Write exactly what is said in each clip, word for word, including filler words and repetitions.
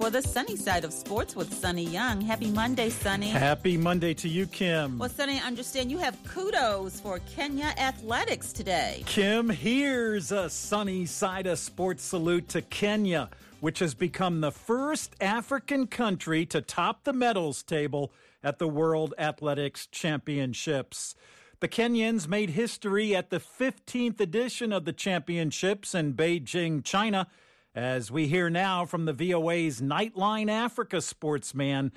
for the sunny side of sports with Sonny Young. Happy Monday, Sonny. Happy Monday to you, Kim. Well, Sonny, I understand you have kudos for Kenya athletics today. Kim, here's a sunny side of sports salute to Kenya, which has become the first African country to top the medals table at the World Athletics Championships. The Kenyans made history at the fifteenth edition of the championships in Beijing, China, as we hear now from the V O A's Nightline Africa sportsman,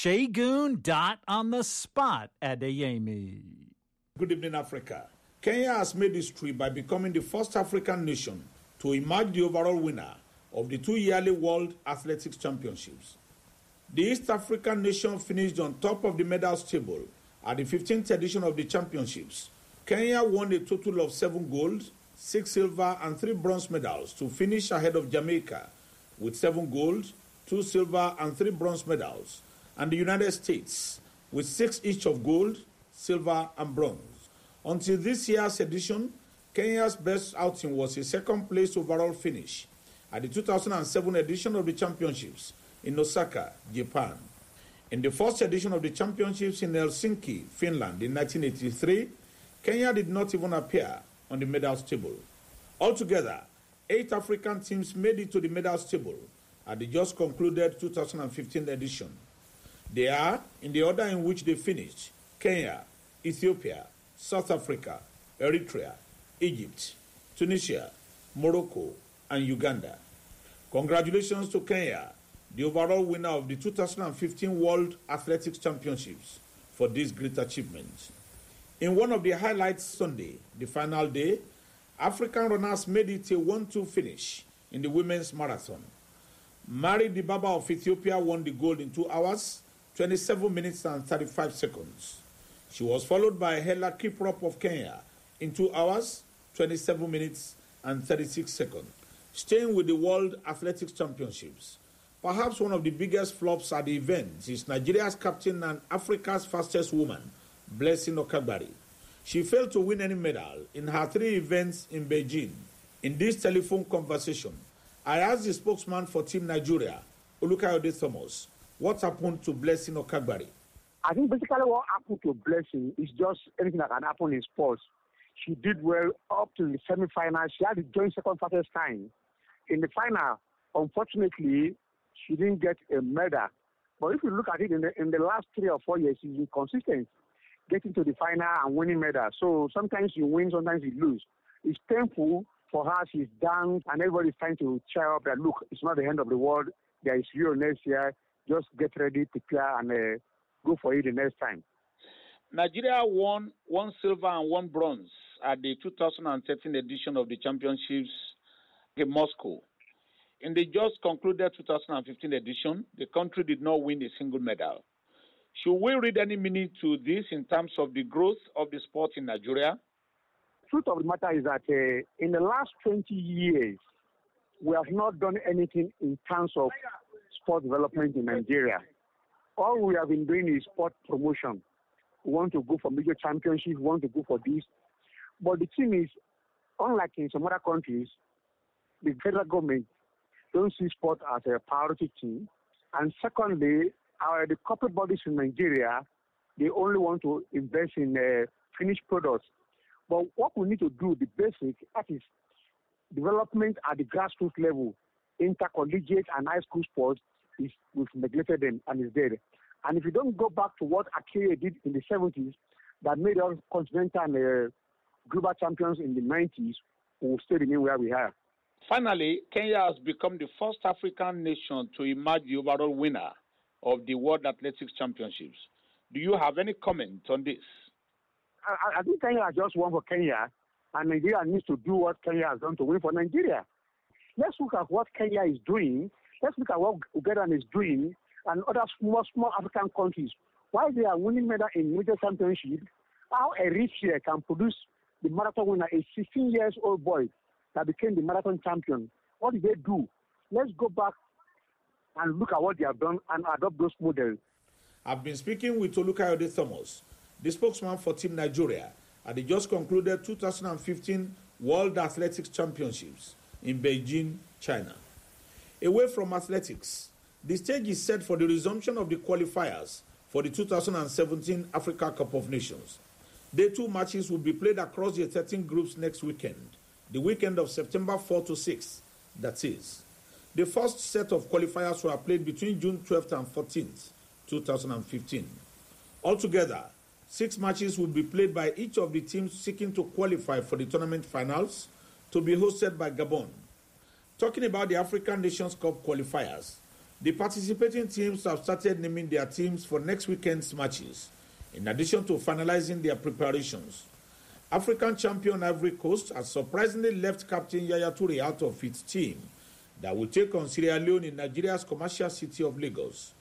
Segun Dot on the spot at Adeyemi. Good evening, Africa. Kenya has made history by becoming the first African nation to emerge the overall winner of the two-yearly World Athletics Championships. The East African nation finished on top of the medals table at the fifteenth edition of the championships. Kenya won a total of seven gold, six silver, and three bronze medals to finish ahead of Jamaica with seven gold, two silver, and three bronze medals, and the United States with six each of gold, silver, and bronze. Until this year's edition, Kenya's best outing was a second-place overall finish at the two thousand seven edition of the championships in Osaka, Japan. In the first edition of the championships in Helsinki, Finland in nineteen eighty-three, Kenya did not even appear on the medals table. Altogether, eight African teams made it to the medals table at the just concluded two thousand fifteen edition. They are, in the order in which they finished, Kenya, Ethiopia, South Africa, Eritrea, Egypt, Tunisia, Morocco, and Uganda. Congratulations to Kenya, the overall winner of the two thousand fifteen World Athletics Championships, for this great achievement. In one of the highlights Sunday, the final day, African runners made it a one two finish in the women's marathon. Mary Dibaba of Ethiopia won the gold in two hours, twenty-seven minutes and thirty-five seconds. She was followed by Hela Kiprop of Kenya in two hours, twenty-seven minutes and thirty-six seconds. Staying with the World Athletics Championships, perhaps one of the biggest flops at the event is Nigeria's captain and Africa's fastest woman, Blessing Okagbari. She failed to win any medal in her three events in Beijing. In this telephone conversation, I asked the spokesman for Team Nigeria, Olukayode Thomas, what happened to Blessing Okagbari. I think basically what happened to Blessing is just anything that can happen in sports. She did well up to the semi-final. She had the joint second fastest time. In the final, unfortunately, she didn't get a medal. But if you look at it in the, in the last three or four years, she's been consistent, getting to the final and winning medals. So sometimes you win, sometimes you lose. It's painful for her. She's down, and everybody's trying to cheer up that, look, it's not the end of the world. There is Euro next year. Just get ready to clear and uh, go for it the next time. Nigeria won one silver and one bronze at the two thousand thirteen edition of the championships in Moscow. In the just concluded two thousand fifteen edition, the country did not win a single medal. Should we read any meaning to this in terms of the growth of the sport in Nigeria? The truth of the matter is that uh, in the last twenty years, we have not done anything in terms of sport development in Nigeria. All we have been doing is sport promotion. We want to go for major championships, we want to go for this. But the thing is, unlike in some other countries, the federal government don't see sport as a priority thing. And secondly, our, the corporate bodies in Nigeria, they only want to invest in uh, finished products. But what we need to do, the basic, that is development at the grassroots level, intercollegiate and high school sports, is we've neglected them and is dead. And if you don't go back to what Akeye did in the seventies, that made us continental and uh, global champions in the nineties, we will still remain where we are. Finally, Kenya has become the first African nation to emerge the overall winner of the World Athletics Championships. Do you have any comment on this? I, I think Kenya has just won for Kenya, and Nigeria needs to do what Kenya has done to win for Nigeria. Let's look at what Kenya is doing. Let's look at what Uganda is doing and other small, small African countries. While they are winning medal in major championships, how Eritrea can produce the marathon winner, a sixteen years old boy that became the marathon champion. What did they do? Let's go back and look at what they have done and adopt those models. I've been speaking with Olukayode Thomas, the spokesman for Team Nigeria, at the just concluded two thousand fifteen World Athletics Championships in Beijing, China. Away from athletics, The stage is set for the resumption of the qualifiers for the two thousand seventeen Africa Cup of Nations. Day two matches will be played across the thirteen groups next weekend, the weekend of September fourth to sixth, that is. The first set of qualifiers were played between June twelfth and fourteenth, two thousand fifteen. Altogether, six matches will be played by each of the teams seeking to qualify for the tournament finals to be hosted by Gabon. Talking about the African Nations Cup qualifiers, the participating teams have started naming their teams for next weekend's matches, in addition to finalizing their preparations. African champion Ivory Coast has surprisingly left Captain Yaya Toure out of its team that will take on Sierra Leone in Nigeria's commercial city of Lagos.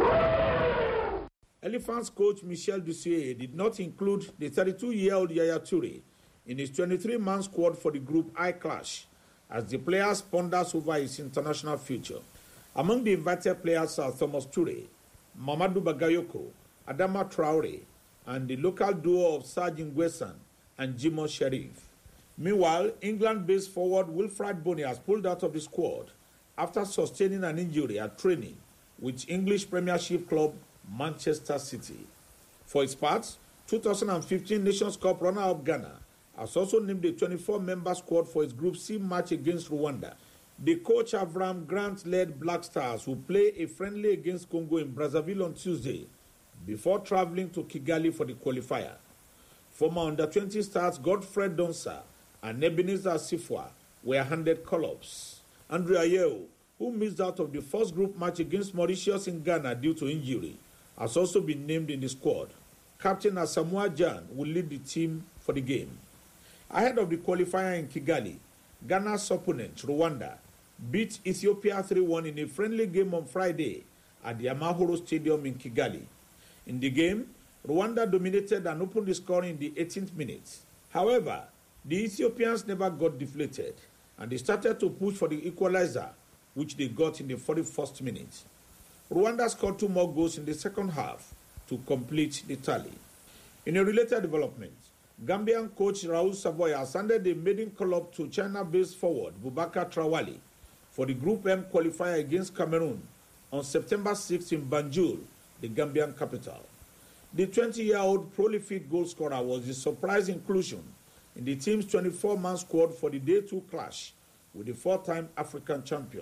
Elephants coach Michel Dussuyer did not include the thirty-two-year-old Yaya Toure in his twenty-three-man squad for the group I Clash, as the players ponders over his international future. Among the invited players are Thomas Toure, Mamadou Bagayoko, Adama Traore, and the local duo of Serge Nguessan and Jimo Sherif. Meanwhile, England-based forward Wilfried Bony has pulled out of the squad after sustaining an injury at training with English Premiership club Manchester City. For its part, two thousand fifteen Nations Cup runner-up Ghana has also named a twenty-four-member squad for its Group C match against Rwanda. The coach Avram Grant-led Black Stars will play a friendly against Congo in Brazzaville on Tuesday before traveling to Kigali for the qualifier. Former under twenty stars Godfred Donsa and Ebenezer Sifwa were handed call-ups. Andrew Ayew, who missed out of the first group match against Mauritius in Ghana due to injury, has also been named in the squad. Captain Asamoah Gyan will lead the team for the game. Ahead of the qualifier in Kigali, Ghana's opponent, Rwanda, beat Ethiopia three one in a friendly game on Friday at the Amahoro Stadium in Kigali. In the game, Rwanda dominated and opened the score in the eighteenth minute. However, the Ethiopians never got deflated, and they started to push for the equalizer, which they got in the forty-first minute. Rwanda scored two more goals in the second half to complete the tally. In a related development, Gambian coach Raul Savoy has handed a maiden call-up to China-based forward Boubacar Traoré for the Group M qualifier against Cameroon on September sixth in Banjul, the Gambian capital. The twenty-year-old prolific goalscorer was the surprise inclusion in the team's twenty-four-man squad for the Day two clash with the four-time African champion.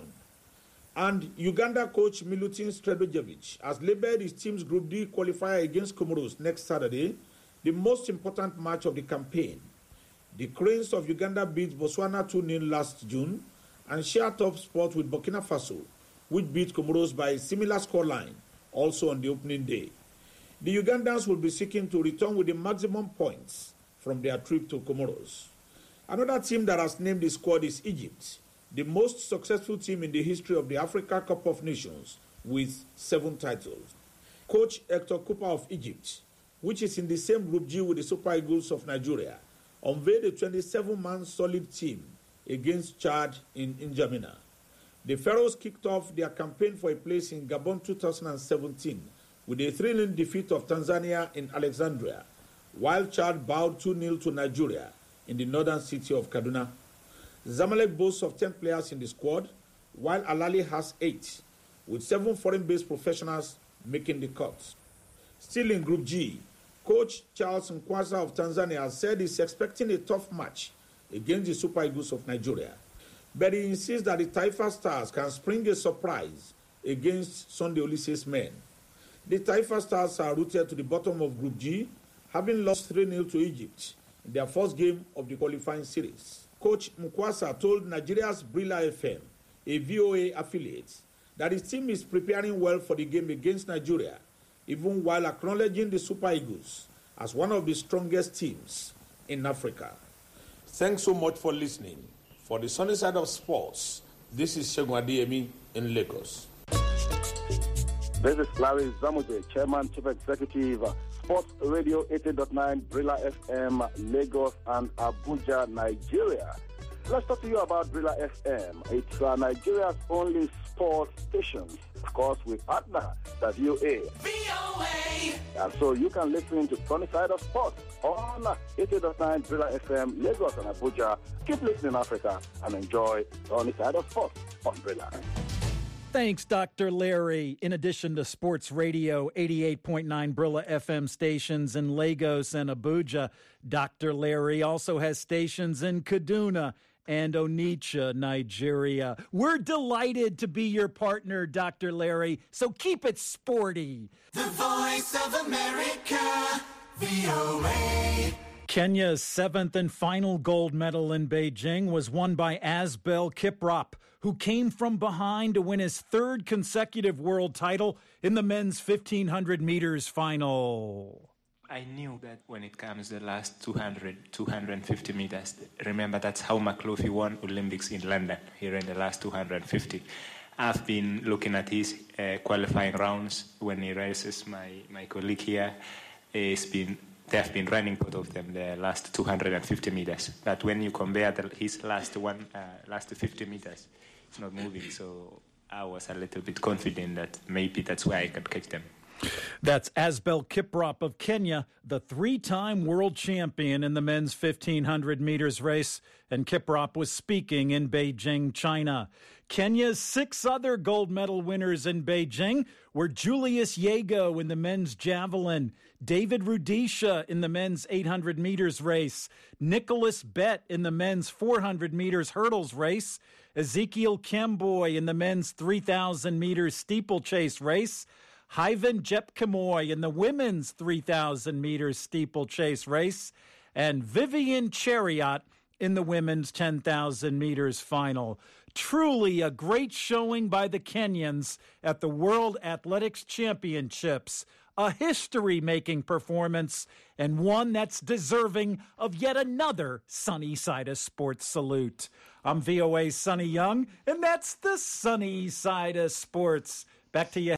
And Uganda coach Milutin Sredojevic has labelled his team's Group D qualifier against Comoros next Saturday the most important match of the campaign. The Cranes of Uganda beat Botswana two nil last June and share top spot with Burkina Faso, which beat Comoros by a similar scoreline, also on the opening day. The Ugandans will be seeking to return with the maximum points from their trip to Comoros. Another team that has named the squad is Egypt, the most successful team in the history of the Africa Cup of Nations with seven titles. Coach Hector Cooper of Egypt, which is in the same Group G with the Super Eagles of Nigeria, unveiled a twenty-seven-man solid team against Chad in N'Djamena. The Pharaohs kicked off their campaign for a place in Gabon two thousand seventeen with a three nil defeat of Tanzania in Alexandria, while Chad bowed two nil to Nigeria in the northern city of Kaduna. Zamalek boasts of ten players in the squad, while Al-Ahly has eight, with seven foreign-based professionals making the cut. Still in Group G, coach Charles Nkwaza of Tanzania said he's expecting a tough match against the Super Eagles of Nigeria, but he insists that the Taifa Stars can spring a surprise against Sunday Olise's men. The Taifa Stars are rooted to the bottom of Group G, having lost three nil to Egypt in their first game of the qualifying series. Coach Mkwasa told Nigeria's Brila F M, a V O A affiliate, that his team is preparing well for the game against Nigeria, even while acknowledging the Super Eagles as one of the strongest teams in Africa. Thanks so much for listening. For the sunny side of sports, this is Segun Adeyemi in Lagos. This is Larry Zamuje, Chairman, Chief Executive, Sports Radio eighty point nine, Brila F M, Lagos and Abuja, Nigeria. Let's talk to you about Brila F M. It's uh, Nigeria's only sports station. Of course, we partner the V O A. V O A! And so you can listen to Sunny Side of Sports on eighty point nine, Brila F M, Lagos and Abuja. Keep listening, Africa, and enjoy Sunny Side of Sports on Brila. Thanks, Doctor Larry. In addition to Sports Radio eighty-eight point nine Brilla F M stations in Lagos and Abuja, Doctor Larry also has stations in Kaduna and Onitsha, Nigeria. We're delighted to be your partner, Doctor Larry, so keep it sporty. The Voice of America, V O A. Kenya's seventh and final gold medal in Beijing was won by Asbel Kiprop, who came from behind to win his third consecutive world title in the men's fifteen hundred meters final. I knew that when it comes to the last two hundred, two hundred fifty meters, remember that's how McLaughlin won Olympics in London, here in the last two hundred fifty. I've been looking at his uh, qualifying rounds when he races. My, my colleague here, has been, they have been running both of them the last two hundred fifty meters. But when you compare the, his last one, uh, last fifty meters, it's not moving. So I was a little bit confident that maybe that's where I could catch them. That's Asbel Kiprop of Kenya, the three-time world champion in the men's fifteen hundred meters race, and Kiprop was speaking in Beijing, China. Kenya's six other gold medal winners in Beijing were Julius Yego in the men's javelin, David Rudisha in the men's eight hundred meters race, Nicholas Bett in the men's four hundred meters hurdles race, Ezekiel Kemboy in the men's three thousand meters steeplechase race, Hyven Jepkemoi in the women's three thousand meters steeplechase race, and Vivian Chariot in the women's ten thousand meters final. Truly a great showing by the Kenyans at the World Athletics Championships. A history-making performance, and one that's deserving of yet another Sunny Side of Sports salute. I'm V O A's Sonny Young, and that's the Sunny Side of Sports. Back to you.